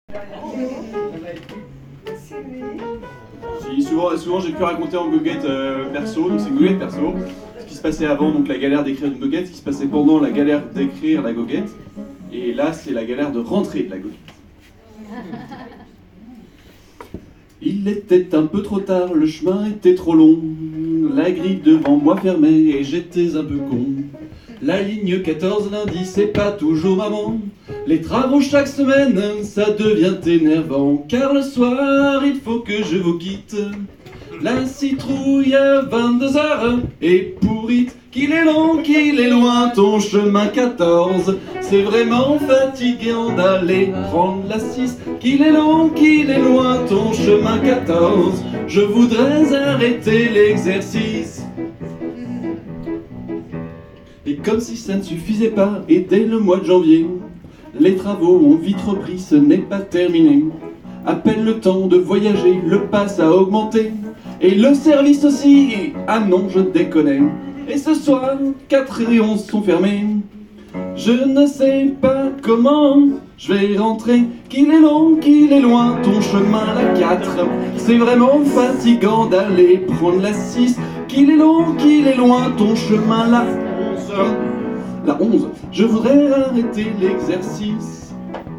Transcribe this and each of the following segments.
Si, souvent j'ai pu raconter en goguette perso, donc c'est une goguette perso. Ce qui se passait avant, donc la galère d'écrire une goguette, ce qui se passait pendant la galère d'écrire la goguette, et là c'est la galère de rentrer de la goguette. Il était un peu trop tard, le chemin était trop long, la grille devant moi fermée et j'étais un peu con. La ligne 14 lundi, c'est pas toujours maman. Les travaux chaque semaine, ça devient énervant, car le soir, il faut que je vous quitte. La citrouille à 22h est pourrite, qu'il est long, qu'il est loin ton chemin 14. C'est vraiment fatigant d'aller prendre la 6, qu'il est long, qu'il est loin ton chemin 14. Je voudrais arrêter l'exercice. Et comme si ça ne suffisait pas, et dès le mois de janvier, les travaux ont vite repris, ce n'est pas terminé. À peine le temps de voyager, le pass a augmenté, et le service aussi, ah non je déconne. Et ce soir, 4 et 11 sont fermés. Je ne sais pas comment je vais rentrer, qu'il est long, qu'il est loin ton chemin la 4. C'est vraiment fatigant d'aller prendre la 6, qu'il est long, qu'il est loin ton chemin la 11. La 11, je voudrais arrêter l'exercice.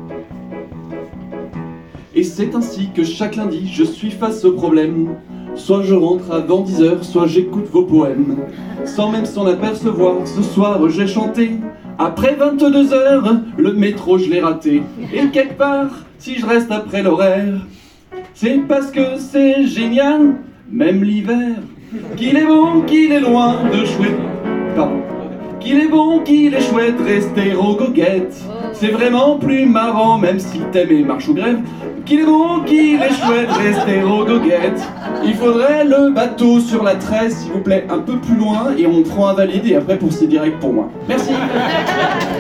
Et c'est ainsi que chaque lundi je suis face au problème. Soit je rentre avant 10h, soit j'écoute vos poèmes. Sans même s'en apercevoir, ce soir j'ai chanté. Après 22h, le métro je l'ai raté. Et quelque part, si je reste après l'horaire, c'est parce que c'est génial, même l'hiver. Qu'il est bon, qu'il est loin de chouette. Pardon. Qu'il est bon, qu'il est chouette, rester aux goguettes. C'est vraiment plus marrant, même si t'aimes et marche ou grève. Qu'il est bon, qu'il est chouette, rester aux goguettes. Il faudrait le bateau sur la 13, s'il vous plaît, un peu plus loin, et on prend un valide, et après pour c'est direct pour moi. Merci.